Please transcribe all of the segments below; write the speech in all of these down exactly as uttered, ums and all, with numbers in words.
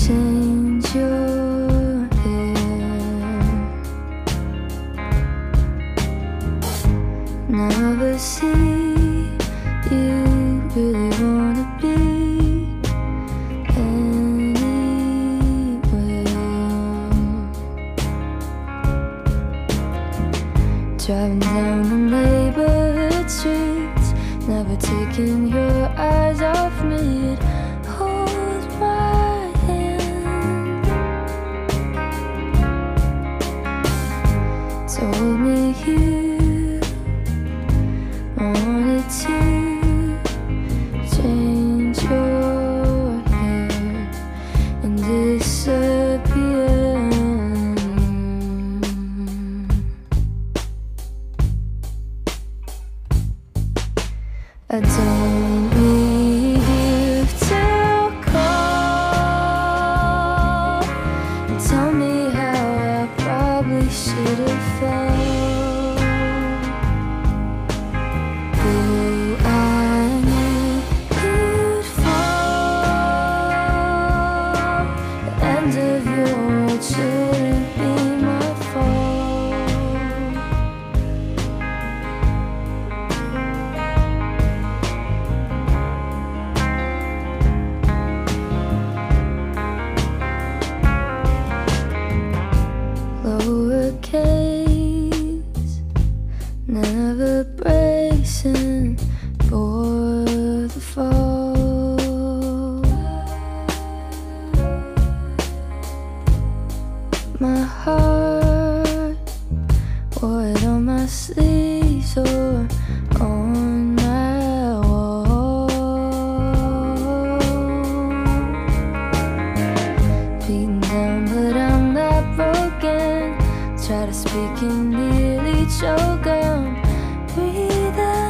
change your hair. Never see you really wanna be driving down the neighborhood streets, never taking your eyes off me. Hold my hand, told me you wanted to change your hair and disappear. I don't need you to call and tell me how I probably should have felt. Oh, I knew you'd fall. The end of your world shouldn't be my fault. Lowercase, never bracing for the fall. My heart, wore it on my sleeves or on my wall. Beaten down, but I'm not broken. Try to speak and nearly choke on. Breathe out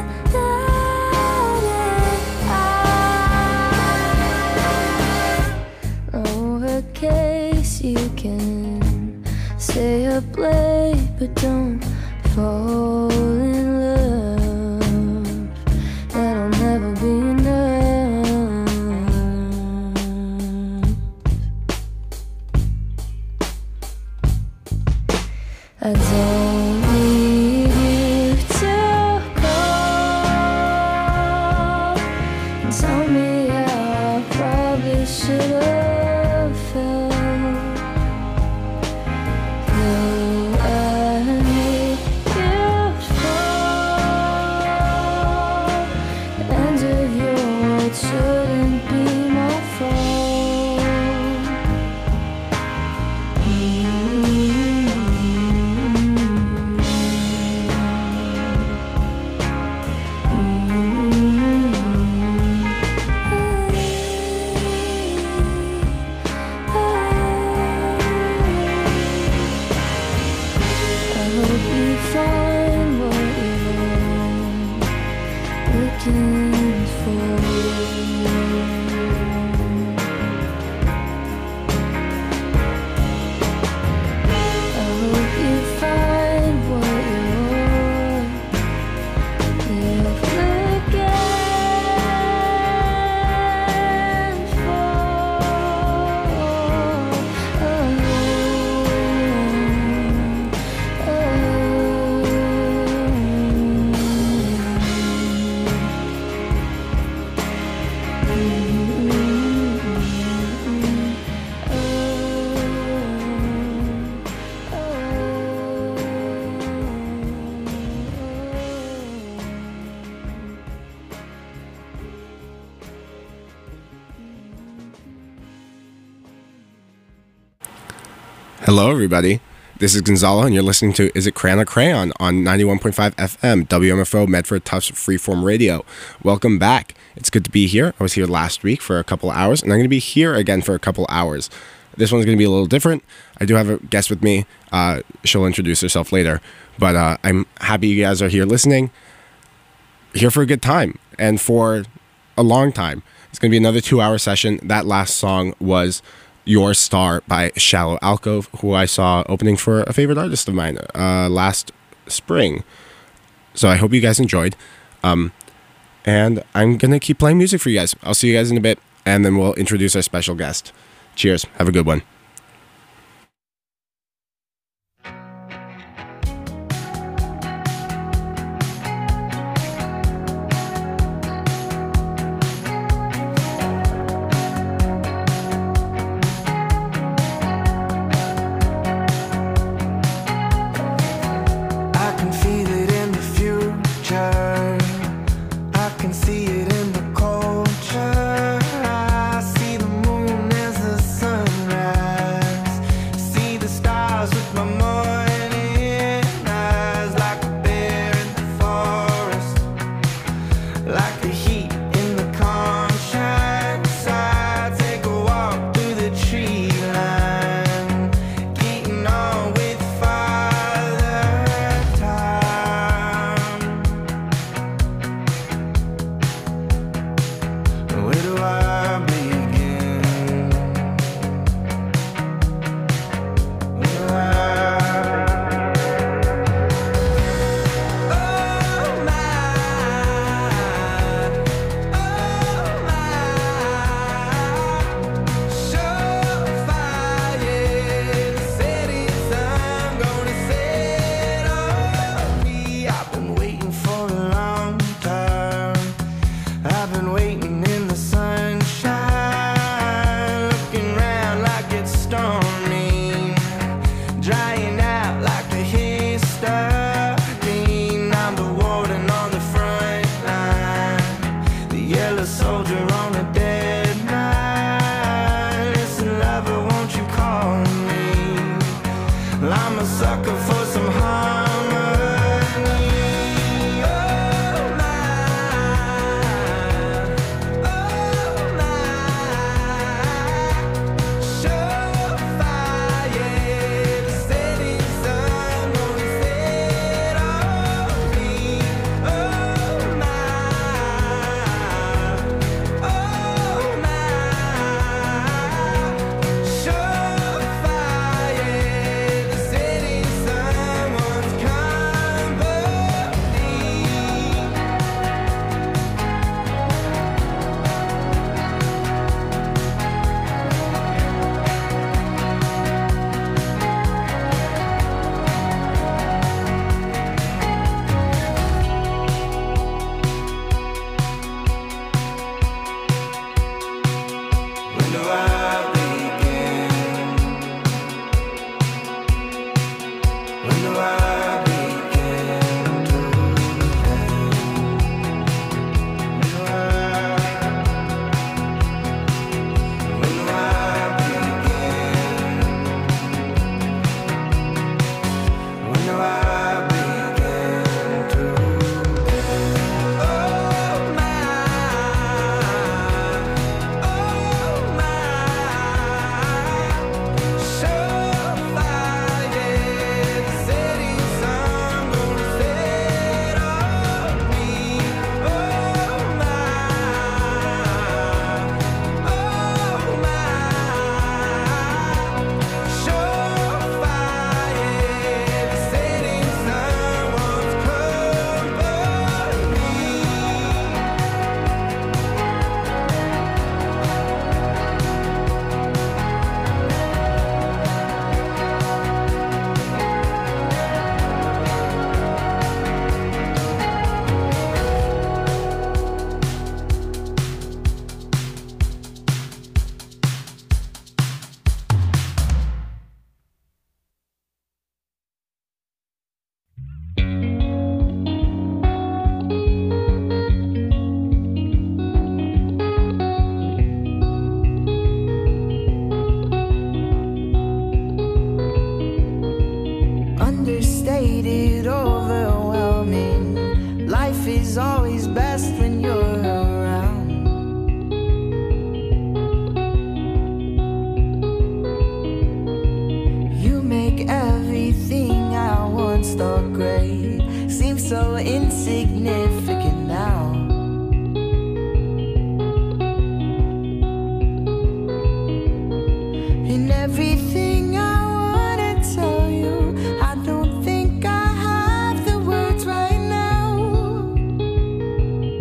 and lowercase, you can stay up late, but don't fall in love. That'll never be enough. I don't need you to call and tell me how I probably should have felt. Though I knew you'd fall, the end of your world shouldn't be my fault. Mm-hmm. Find what you're looking for. I hope you find what you're, you're looking for. Oh, Hello, everybody. This is Gonzalo, and you're listening to Is It Crayon or Crayon on ninety-one point five F M, W M F O, Medford Tufts Freeform Radio. Welcome back. It's good to be here. I was here last week for a couple hours, and I'm going to be here again for a couple hours. This one's going to be a little different. I do have a guest with me. Uh, she'll introduce herself later, but uh, I'm happy you guys are here listening, here for a good time, and for a long time. It's going to be another two-hour session. That last song was Your Star by Shallow Alcove, who I saw opening for a favorite artist of mine uh, last spring. So I hope you guys enjoyed. Um, and I'm going to keep playing music for you guys. I'll see you guys in a bit, and then we'll introduce our special guest. Cheers. Have a good one.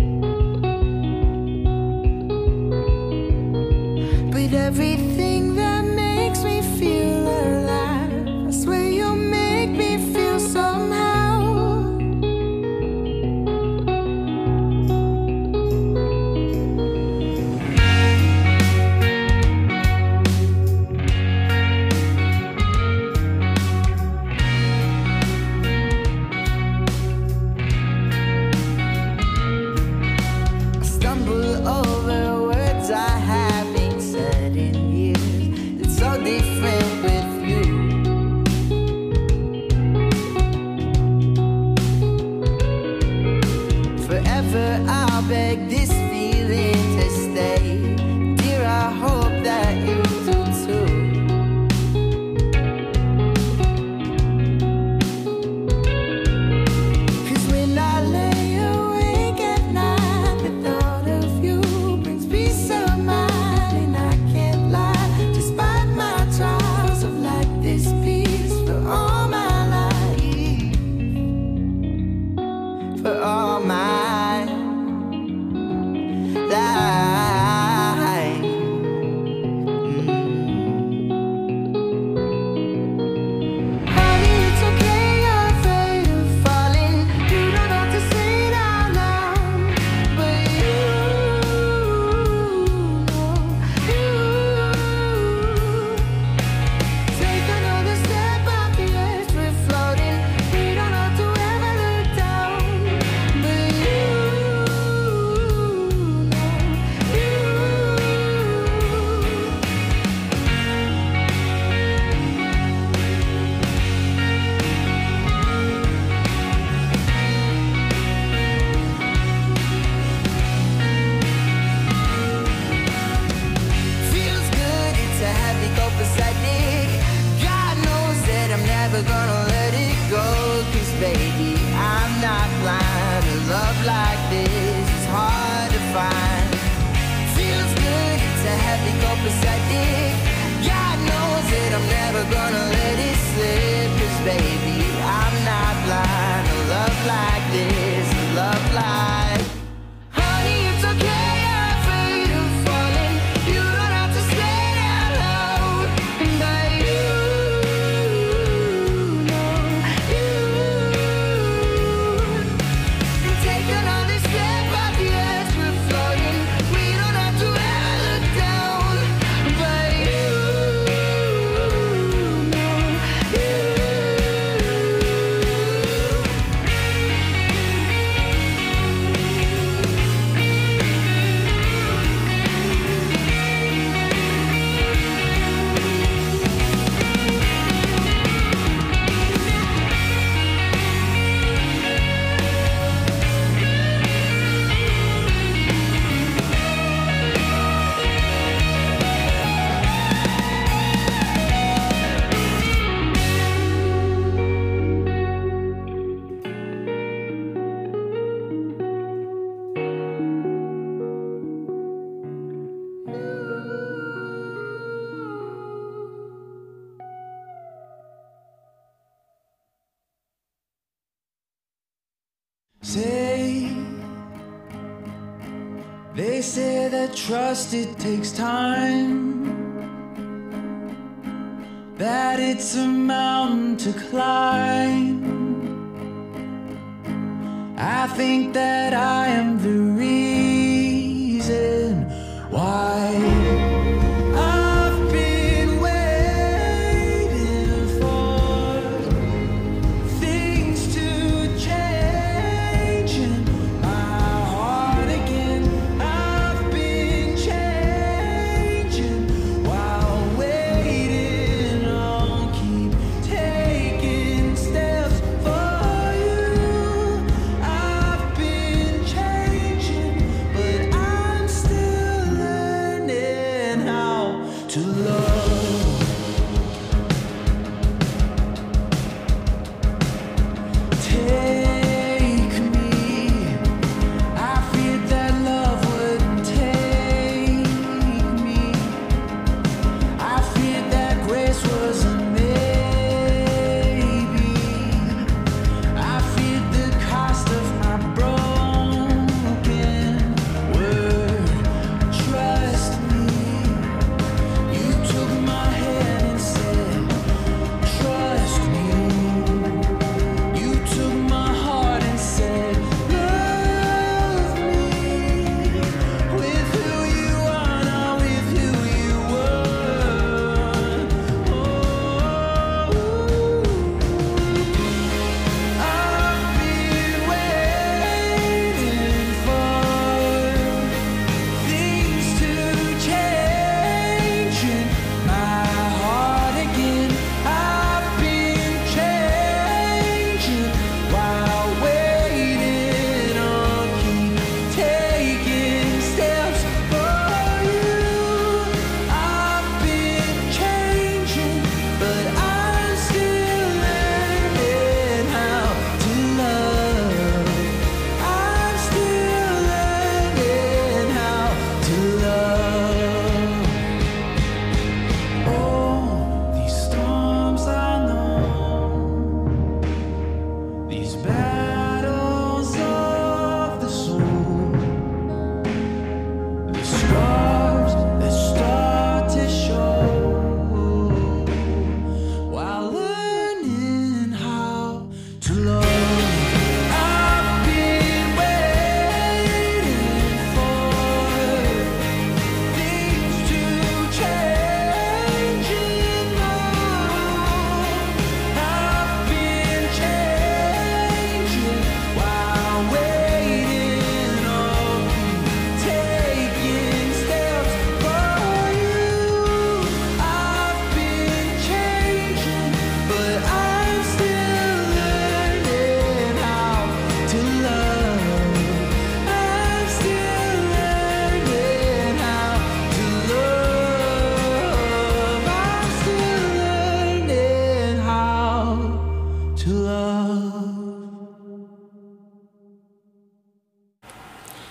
everything that different with you. Forever I'll beg this feeling to stay. Dear, I hope that you do too. Cause when I lay awake at night, the thought of you brings peace of mind. And I can't lie, despite my trials of like this peace for all my life. For all my say, they say that trust, it takes time, that it's a mountain to climb. I think that I am the reason why changing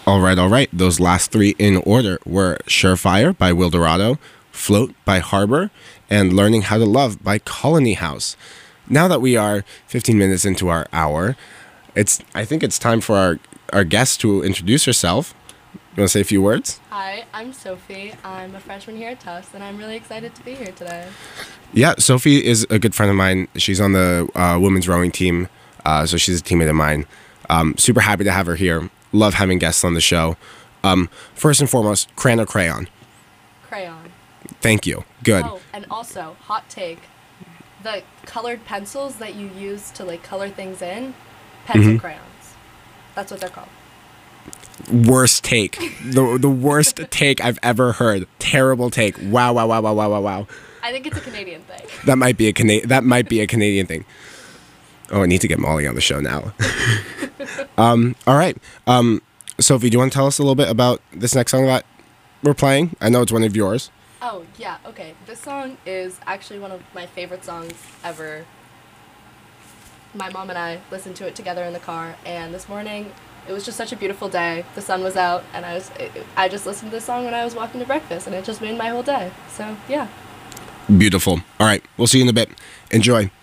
All right, all right. Those last three in order were Surefire by Wildorado, Float by Harbor, and Learning How to Love by Colony House. Now that we are fifteen minutes into our hour, it's I think it's time for our, our guest to introduce herself. You want to say a few words? Hi, I'm Sophie. I'm a freshman here at Tufts, and I'm really excited to be here today. Yeah, Sophie is a good friend of mine. She's on the uh, women's rowing team, uh, so she's a teammate of mine. Um, super happy to have her here. Love having guests on the show. Um, first and foremost, crayon or crayon? Crayon. Thank you. Good. Oh, and also, hot take. The colored pencils that you use to, like, color things in, pencil Mhm. crayons. That's what they're called. Worst take. the the worst take I've ever heard. Terrible take. Wow, wow, wow, wow, wow, wow, wow. I think it's a Canadian thing. That might be a Cana- that might be a Canadian thing. Oh, I need to get Molly on the show now. um, all right. Um, Sophie, do you want to tell us a little bit about this next song that we're playing? I know it's one of yours. Oh, yeah, okay. This song is actually one of my favorite songs ever. My mom and I listened to it together in the car, and this morning, it was just such a beautiful day. The sun was out, and I was I just listened to this song when I was walking to breakfast, and it just made my whole day. So, yeah. Beautiful. All right. We'll see you in a bit. Enjoy. Lean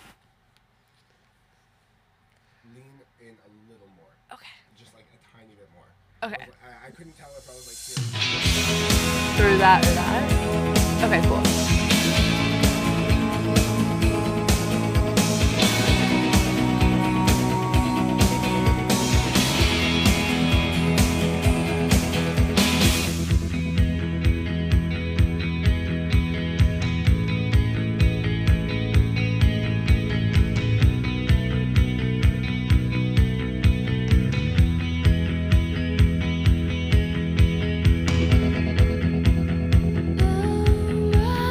in a little more. Okay. Just like a tiny bit more. Okay. I, I couldn't tell if I was like Through that or that? Okay, cool. Oh,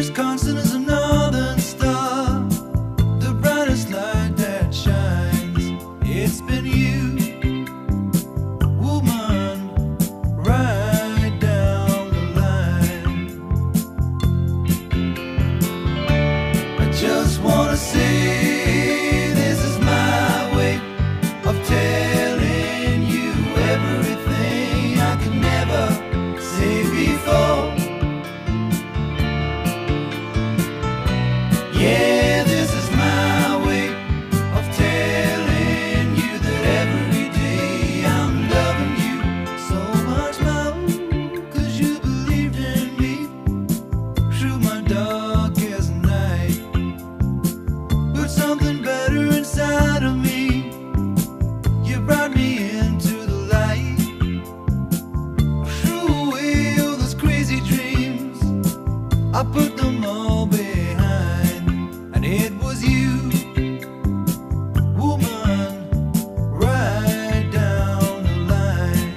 as constant as a northern star, the brightest light that shines. It's been you, woman, right down the line. I just wanna say this is my way of telling you everything I could never say before. Yeah, this is my way of telling you that every day I'm loving you so much more. 'Cause you believed in me through my darkest night. But something better inside of me, you brought me into the light. Threw away all those crazy dreams, I put them all behind. And it was you, woman, right down the line.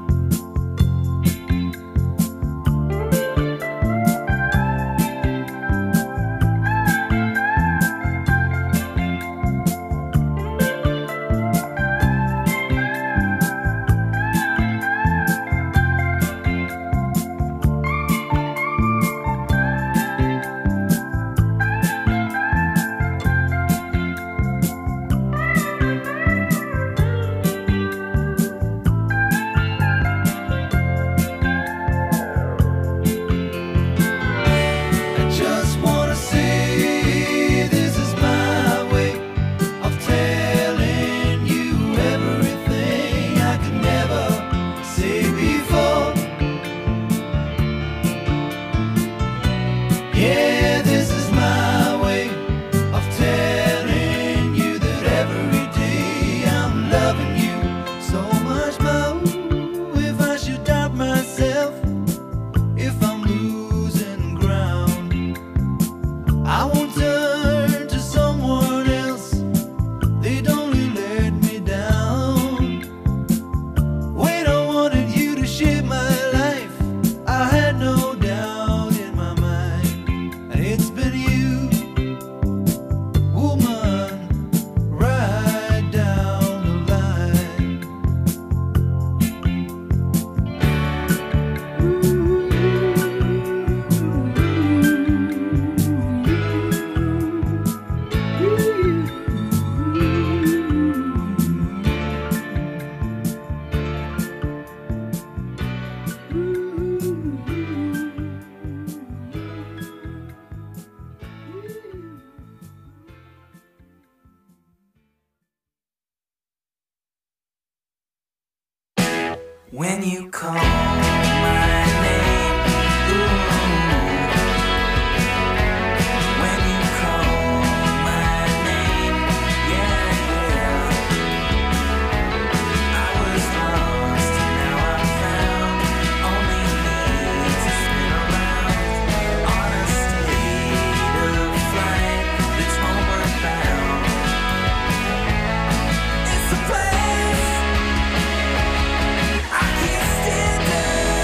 I just wanna say this is my way of telling you everything I could never say before. Yeah, this is my way of telling you that every day I'm loving you so much more. If I should doubt myself, if I'm losing ground, I won't turn to someone else. They'd only let me down. When I wanted you to shape my life, I had no doubt in my mind. And it's been you, woman, right down the line. When you call my name, ooh. When you call my name, yeah, yeah. I was lost and now I'm found. Only need to spin around on a state of flight that's homeward bound. It's a place I can't stand up.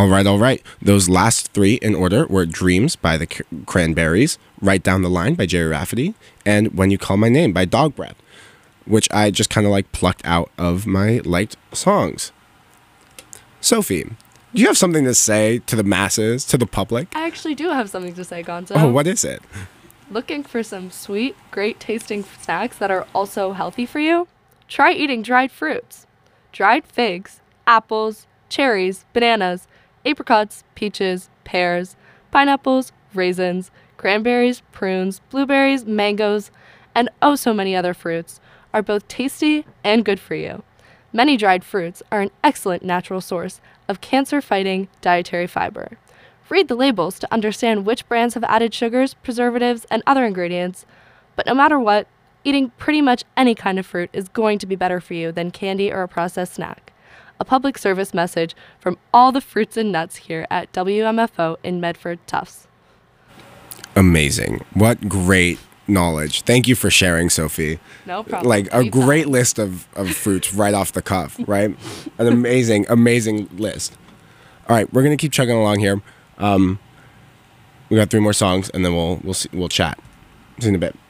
All right, all right. Those last three in order were Dreams by the C- Cranberries, Right Down the Line by Jerry Rafferty, and When You Call My Name by Dog Breath, which I just kind of like plucked out of my liked songs. Sophie, do you have something to say to the masses, to the public? I actually do have something to say, Gonzo. Oh, what is it? Looking for some sweet, great tasting snacks that are also healthy for you? Try eating dried fruits. Dried figs, apples, cherries, bananas, apricots, peaches, pears, pineapples, raisins, cranberries, prunes, blueberries, mangoes, and oh so many other fruits are both tasty and good for you. Many dried fruits are an excellent natural source of cancer-fighting dietary fiber. Read the labels to understand which brands have added sugars, preservatives, and other ingredients, but no matter what, eating pretty much any kind of fruit is going to be better for you than candy or a processed snack. A public service message from all the fruits and nuts here at W M F O in Medford Tufts. Amazing. What great knowledge. Thank you for sharing, Sophie. No problem. Like a Anytime. great list of, of fruits right off the cuff, right? An amazing, amazing list. All right, we're going to keep chugging along here. Um, we got three more songs, and then we'll we'll see, we'll chat. See you in a bit.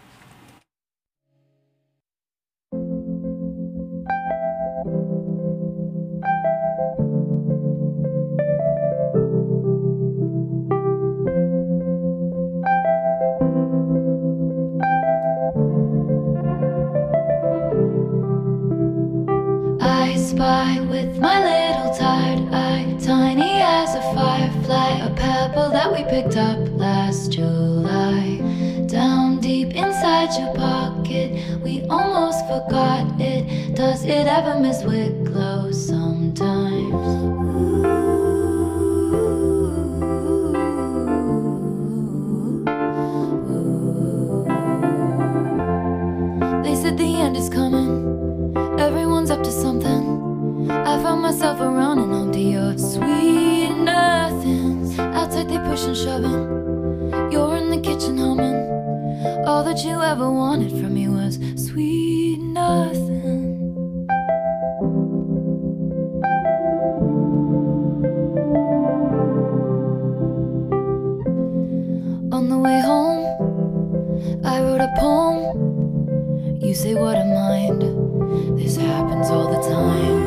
I spy with my little tired eye, tiny as a firefly, a pebble that we picked up last July. Down deep inside your pocket, we almost forgot it. Does it ever miss Wicklow sometimes? They said the end is coming, everyone's up to something. I found myself around and home to your sweet nothings. Outside they push and shoving, you're in the kitchen humming. All that you ever wanted from me was sweet nothing. On the way home, I wrote a poem. You say what a mind, this happens all the time.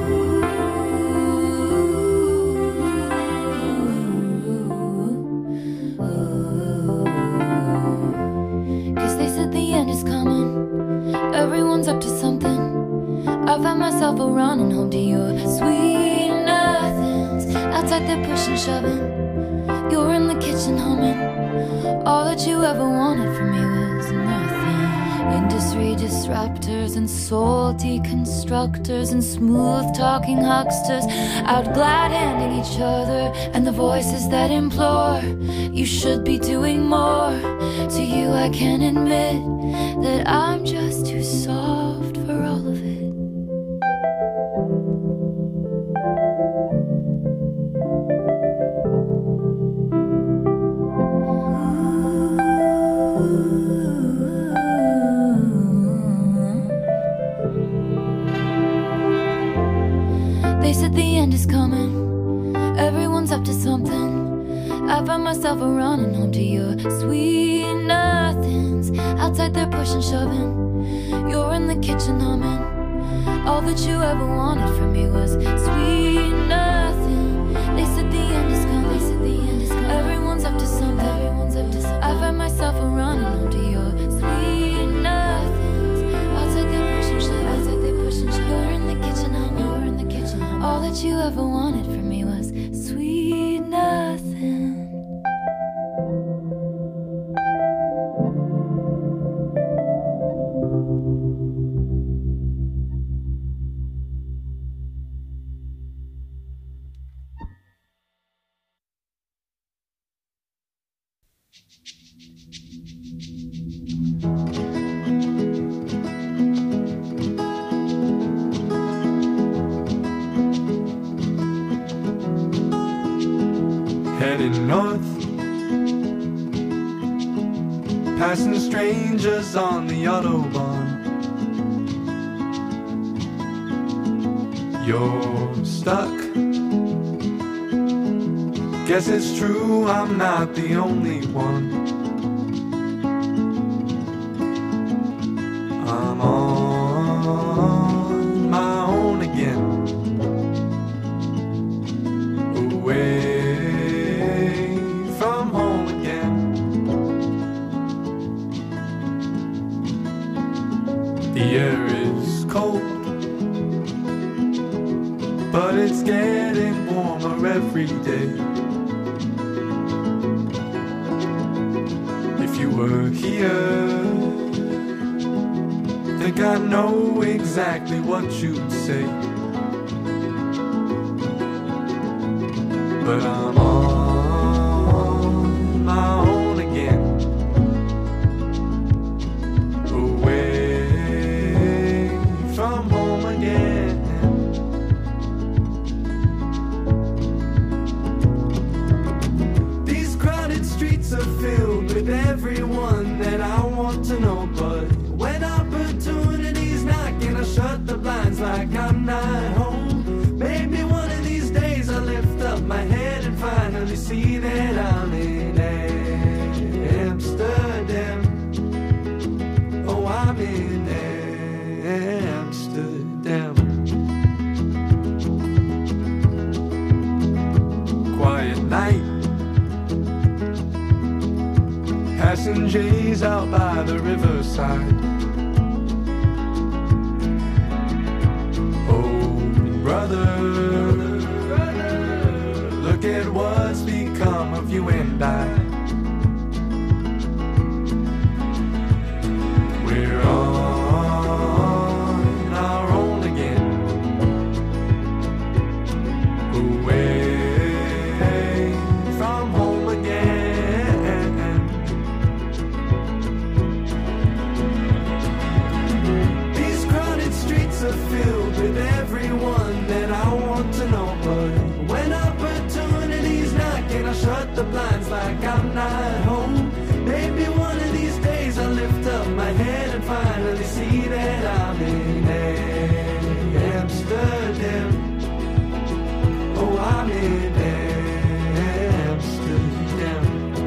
Cause they said the end is coming, everyone's up to something. I found myself around and home to your sweet nothings. Outside they're pushing, shoving, you're in the kitchen humming. All that you ever wanted from me was nothing. Industry disruptors and soul deconstructors and smooth talking hucksters out glad handing each other, and the voices that implore you should be doing more. To you I can admit that I'm just too soft for all of it. They said the end is coming, everyone's up to something. I found myself around and home to your sweet nothings. Outside they're pushing, shoving, you're in the kitchen humming. All that you ever wanted from me was sweet nothing. They said the end is coming, they said the end is coming. Everyone's up to something, everyone's up to something. I find myself around and home to your sweet nothings. Outside they're pushing, shoving, outside they're pushing, shoving. You're in the kitchen humming, you're in the kitchen humming. All that you ever wanted from me was sweet nothing. Heading north, passing strangers on the Autobahn. You're stuck Guess it's true, I'm not the only one. I'm on my own again, away from home again. The air is cold, but it's getting warmer every day. If you were here, think I know exactly what you'd say. But I'm on my own again, away from home again. These crowded streets are filled with everyone that I want to know, but when opportunity's knocking, I shut the blinds like I'm not home. Maybe one of these days I'll lift up my head and finally see that I'm in Amsterdam. Oh, I'm in Amsterdam. Quiet night, passing J's out by the riverside. Brother, look at what's become of you and I. We're on our own again, away from home again. These crowded streets are filled with everyone that I want to know, but when opportunity's knocking, I shut the blinds like I'm not home. Maybe one of these days I'll lift up my head and finally see that I'm in Amsterdam. Oh, I'm in Amsterdam.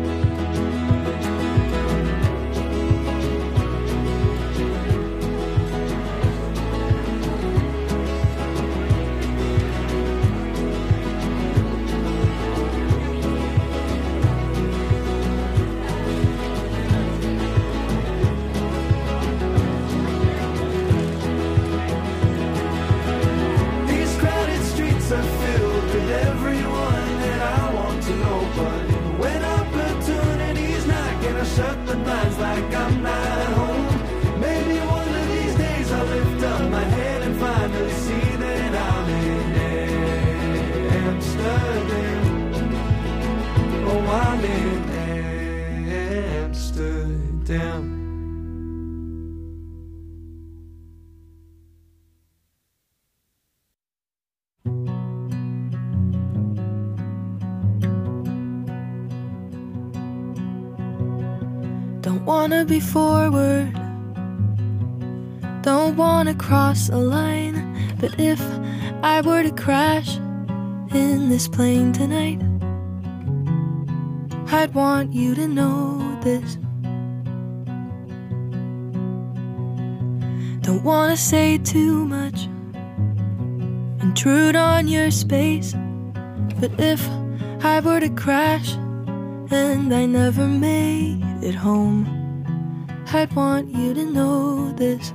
Shut the blinds like I'm not home. Maybe one of these days I'll lift up my head and finally see that I'm in Amsterdam. Oh, I'm in Amsterdam. Don't wanna be forward, don't wanna cross a line, but if I were to crash in this plane tonight, I'd want you to know this. Don't wanna say too much, intrude on your space, but if I were to crash and I never made it home, I'd want you to know this.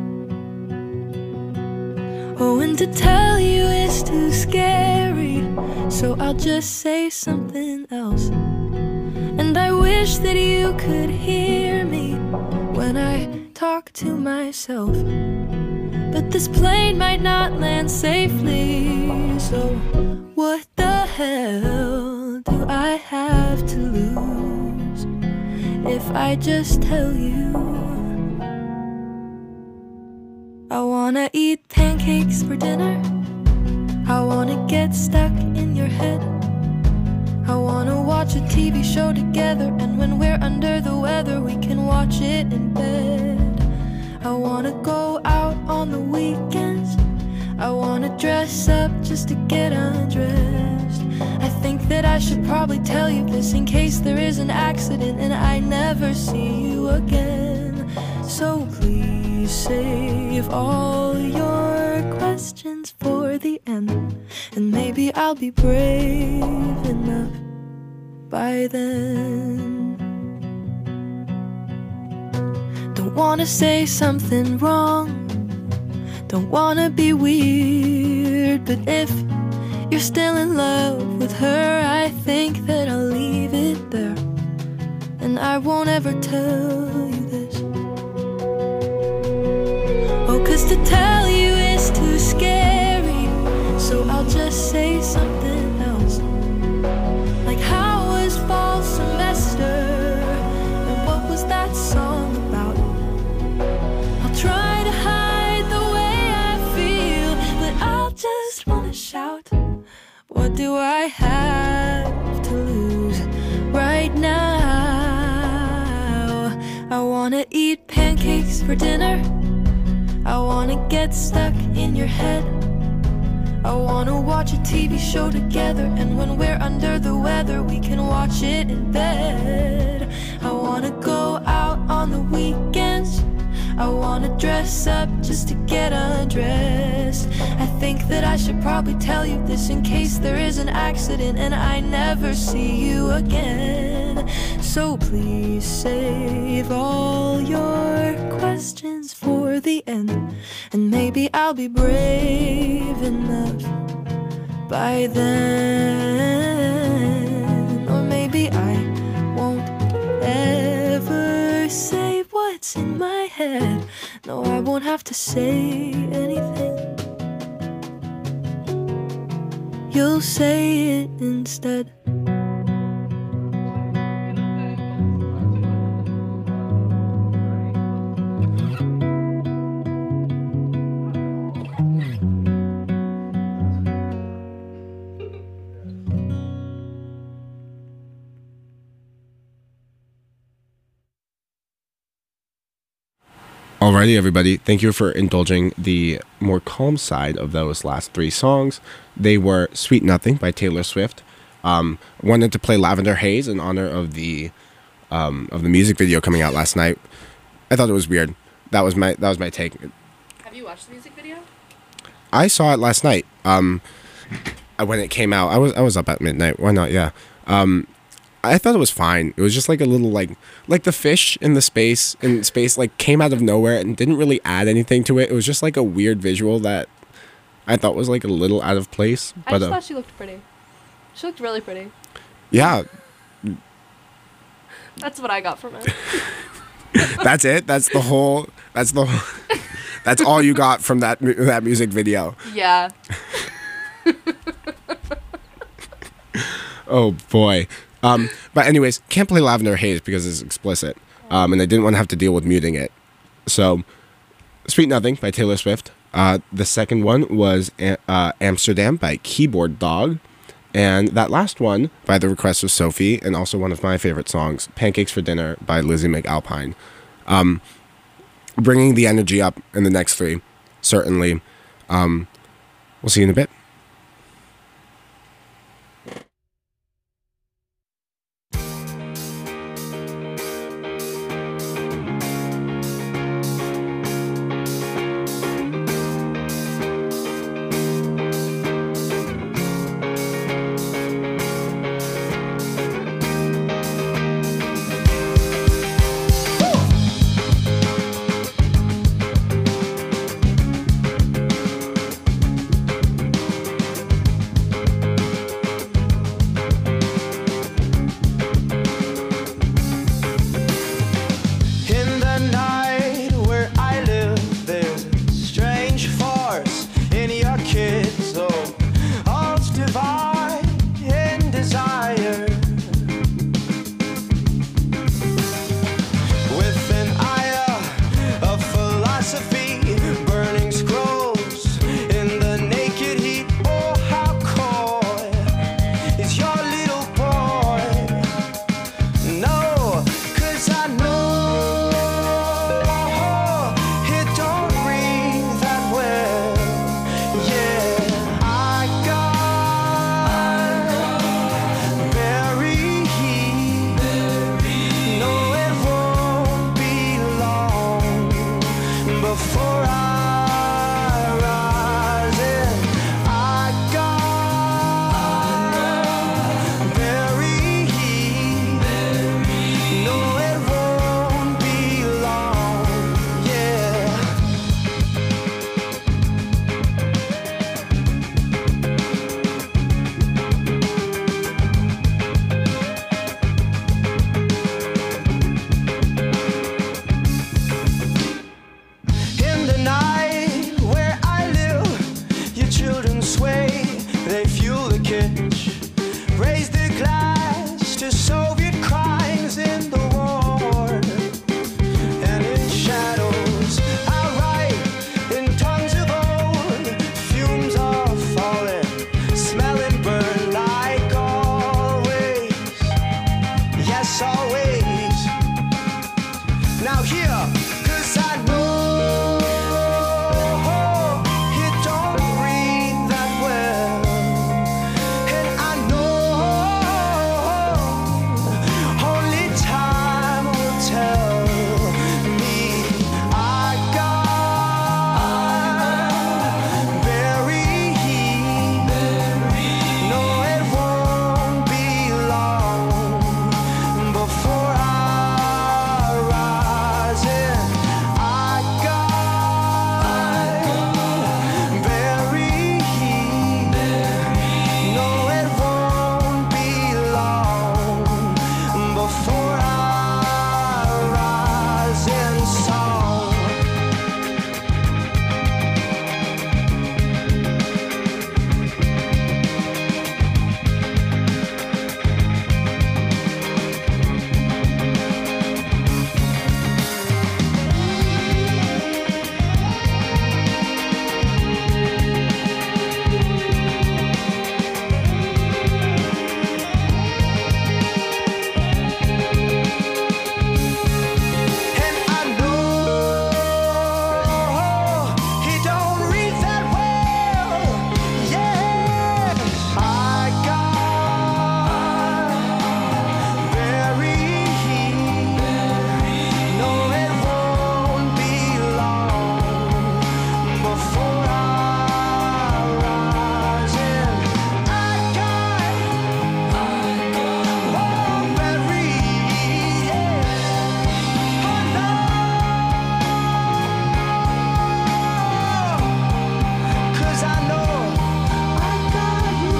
Oh, and to tell you is too scary, so I'll just say something else. And I wish that you could hear me when I talk to myself, but this plane might not land safely, so what the hell do I have to lose if I just tell you? I wanna eat pancakes for dinner, I wanna get stuck in your head, I wanna watch a T V show together, and when we're under the weather we can watch it in bed. I wanna go out on the weekends, I wanna dress up just to get undressed. I think that I should probably tell you this in case there is an accident and I never see you again. So please save all your questions for the end, and maybe I'll be brave enough by then. Don't wanna say something wrong, don't wanna be weird, but if you're still in love with her, I think that I'll leave it there, and I won't ever tell you this. Oh, 'cause to tell you is too scary, so I'll just say something else. Like, how was fall semester, and what was that song about? I'll try to hide the way I feel, but I'll just wanna shout. What do I have to lose right now? I wanna eat pancakes for dinner, I wanna get stuck in your head, I wanna watch a T V show together, and when we're under the weather we can watch it in bed. I wanna go out on the weekends, I wanna dress up just to get undressed. I think that I should probably tell you this in case there is an accident and I never see you again. So please save all your questions for the end, and maybe I'll be brave enough by then. Or maybe I won't ever say what's in my head. No, I won't have to say anything. You'll say it instead. Alrighty, everybody. Thank you for indulging the more calm side of those last three songs. They were Sweet Nothing by Taylor Swift. Um, wanted to play Lavender Haze in honor of the um, of the music video coming out last night. I thought it was weird. That was my that was my take. Have you watched the music video? I saw it last night. Um, when it came out, I was I was up at midnight. Why not? Yeah. Um, I thought it was fine. It was just like a little like like the fish in the space in space like came out of nowhere and didn't really add anything to it. It was just like a weird visual that I thought was like a little out of place. I But just uh, thought she looked pretty. She looked really pretty. yeah, That's what I got from it. that's it. That's the whole. That's the. Whole, that's all you got from that mu- that music video. Yeah. Oh boy. Um, but anyways, can't play Lavender Haze because it's explicit. Um, and I didn't want to have to deal with muting it. So, Sweet Nothing by Taylor Swift. Uh, the second one was A- uh, Amsterdam by Keyboard Dog. And that last one, by the request of Sophie, and also one of my favorite songs, Pancakes for Dinner by Lizzie McAlpine. Um, bringing the energy up in the next three, certainly. Um, we'll see you in a bit. pass always. Now here, 'cause I know you don't breathe that well, and I know only time will tell me I got buried. No, it won't be long before I rise, and I got buried. No, it won't be long before I rise in song. And I know he don't read that well. Yeah, I got buried. No, it won't be long before I rise, and I got buried. Yeah. Oh no, 'cause I know I got you.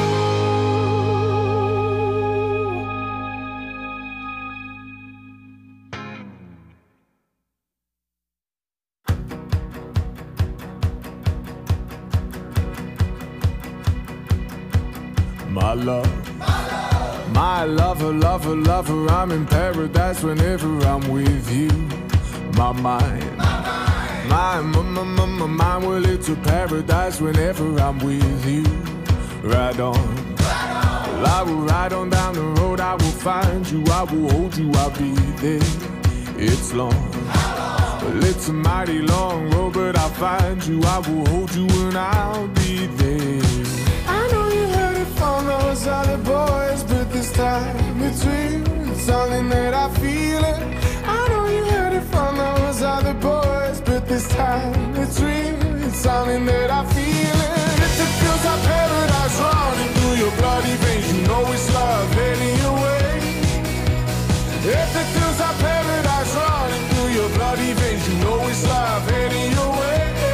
My love, my lover, lover, lover, I'm in paradise whenever I'm with you. My mind, my, my, my, my, my mind, well, it's a paradise whenever I'm with you. Ride on, well, I will ride on down the road, I will find you, I will hold you, I'll be there. It's long, well, it's a mighty long road, but I'll find you, I will hold you, and I'll be there. I know you heard it from those other boys, but this time it's real. It's something that I feel it. I know you heard it from those other boys, but this time it's real. It's something that I feel it. If it feels like paradise running through your bloody veins, you know it's love heading your way. If it feels like paradise running through your bloody veins, you know it's love heading your way.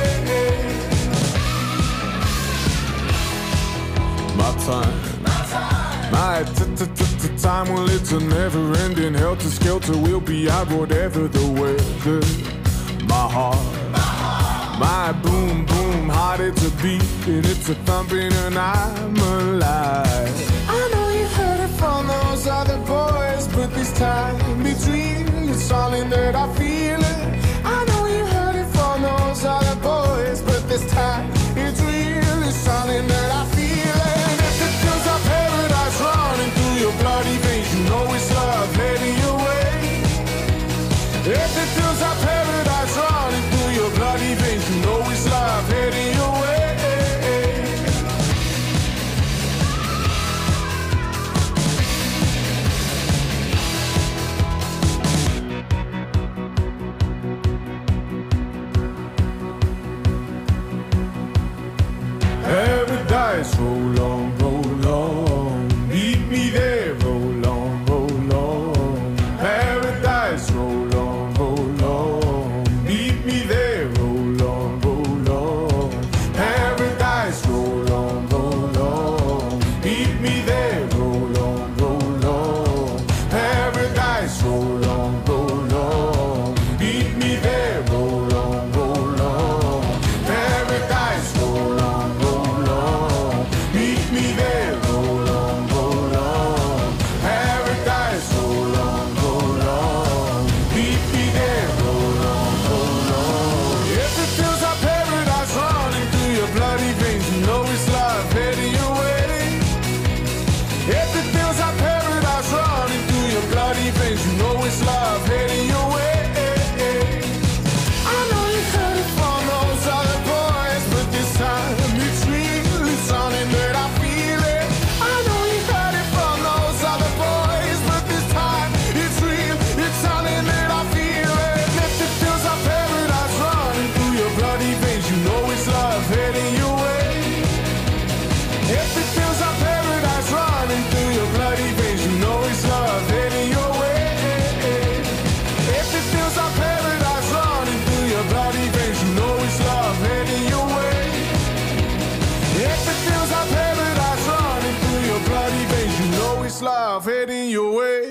My time, my t-t-t-t-time, well, it's a never-ending helter-skelter. We'll be out whatever the weather. My heart, my boom, boom, heart, it's a beat, and it's a thumping, and I'm alive. I know you heard it from those other boys, but this time it's real. It's something that I feel it. I know you heard it from those other boys, but this time it's real. It's something that I feel it. Paradise running through your bloody veins, you know it's love heading your way. If it feels like paradise running through your bloody veins, you know it's love heading your way. bloody veins. You know it's love heading your way. I know you heard it from those other boys, but this time it's real. It's something that I feel it. I know you heard it from those other boys, but this time it's real. It's something that I feel it. If it feels like paradise running through your bloody veins, you know it's love heading your way. If it feels like paradise running through your bloody veins, you know it's love heading your way. If it feels like paradise running through your bloody veins, you know it's love heading your way. If it feels like paradise running through your bloody veins, you know it's love heading your way.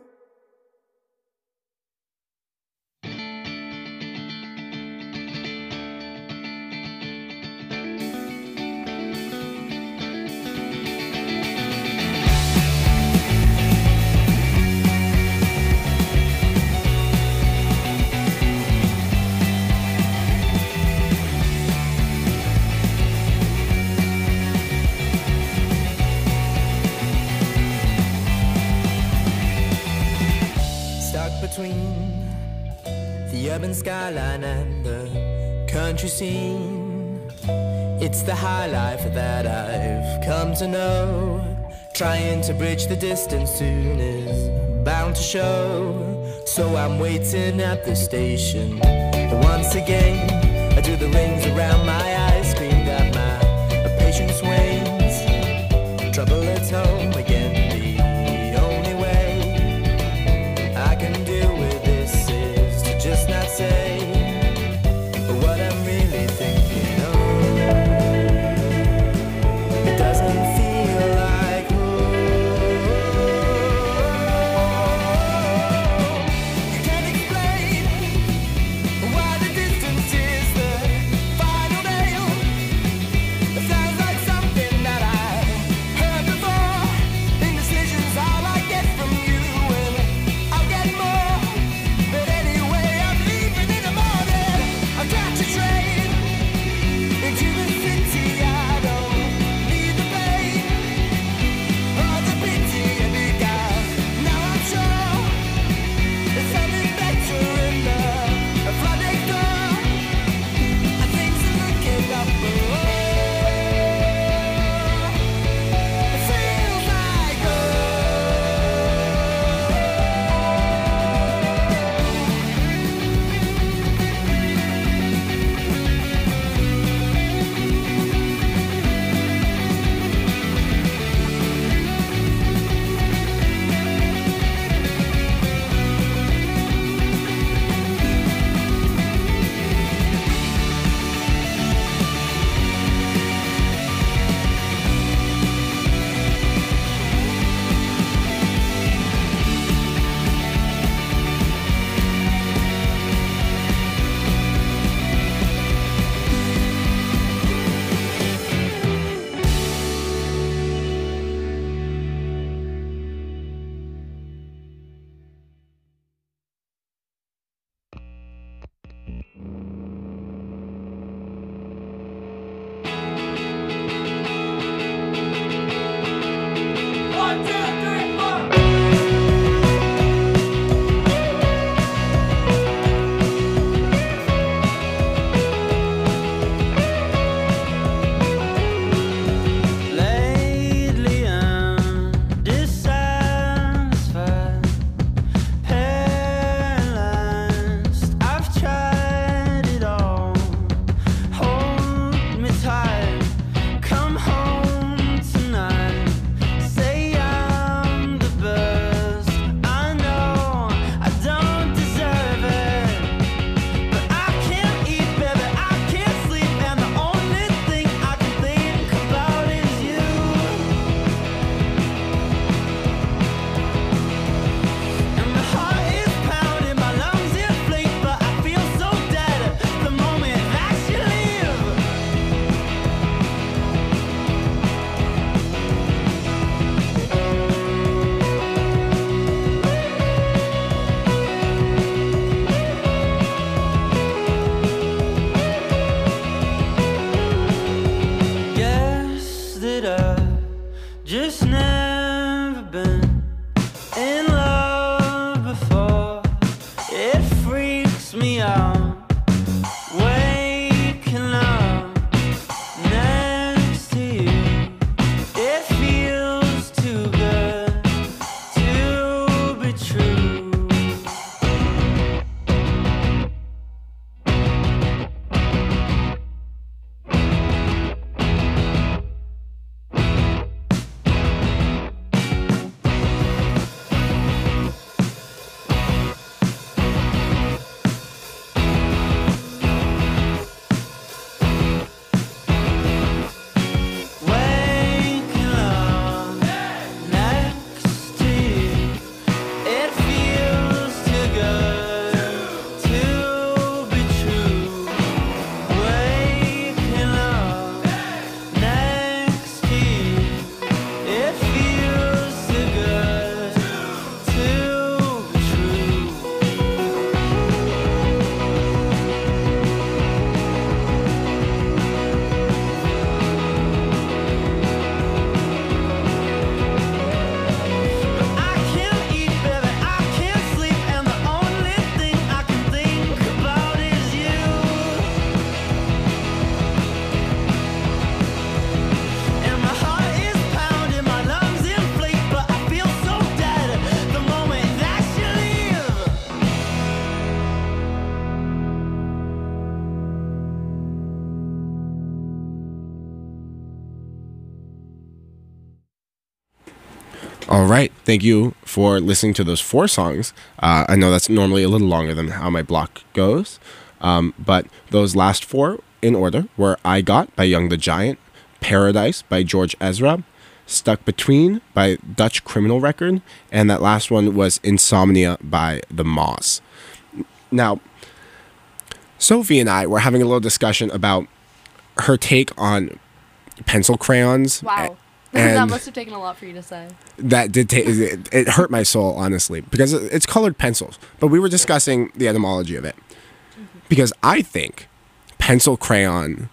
Between the urban skyline and the country scene, it's the high life that I've come to know. Trying to bridge the distance soon is bound to show. So I'm waiting at the station. Once again, I do the rings around my eyes, screamed at my patience wanes. Trouble at home again. The only way I can deal with this is to just not say what I'm really thinking of. It doesn't feel like home. You can't explain why the distance is the final day. All right. Thank you for listening to those four songs. Uh, I know that's normally a little longer than how my block goes. Um, but those last four in order were I Got by Young the Giant, Paradise by George Ezra, Stuck Between by Dutch Criminal Record, and that last one was Insomnia by The Moss. Now, Sophie and I were having a little discussion about her take on pencil crayons. Wow. And that must have taken a lot for you to say. that did take it, it hurt my soul, honestly, because it- it's colored pencils. But we were discussing the etymology of it. Because I think pencil crayon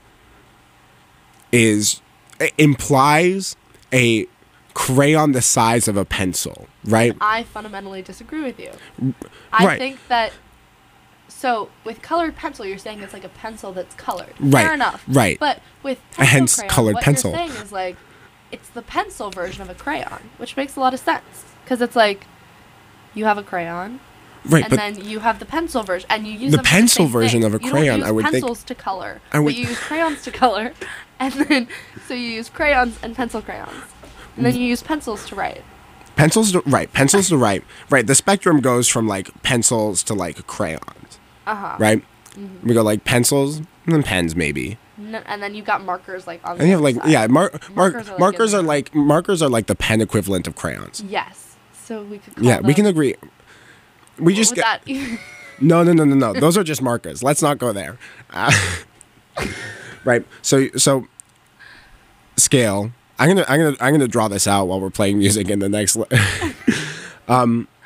is it implies a crayon the size of a pencil, right? I fundamentally disagree with you. I Right. think that, so with colored pencil, you're saying it's like a pencil that's colored. Right, Fair enough. right. But with A pencil hence crayon, colored what pencil. you're saying is like, it's the pencil version of a crayon, which makes a lot of sense. Because it's like, you have a crayon, Right, and but then you have the pencil version, and you use The them for pencil same version thing. of a You crayon, don't use I would think- pencils to color. I would- But you use crayons to color, and then so you use crayons and pencil crayons, and then you use pencils to write. pencils to, right, pencils to write. Right, the spectrum goes from like pencils to like crayons. Uh huh. Right? We go like pencils and then pens maybe. N- and then you got markers like on. And the you have other like side. yeah, mar- mar- Markers are like markers in are the- like markers are like the pen equivalent of crayons. Yes. So we could. Call Yeah, we can them- agree. We what just would get that? No, no, no, no, no. Those are just markers. Let's not go there. Uh, right. So, so scale. I'm gonna, I'm gonna, I'm gonna draw this out while we're playing music in the next. Le- um,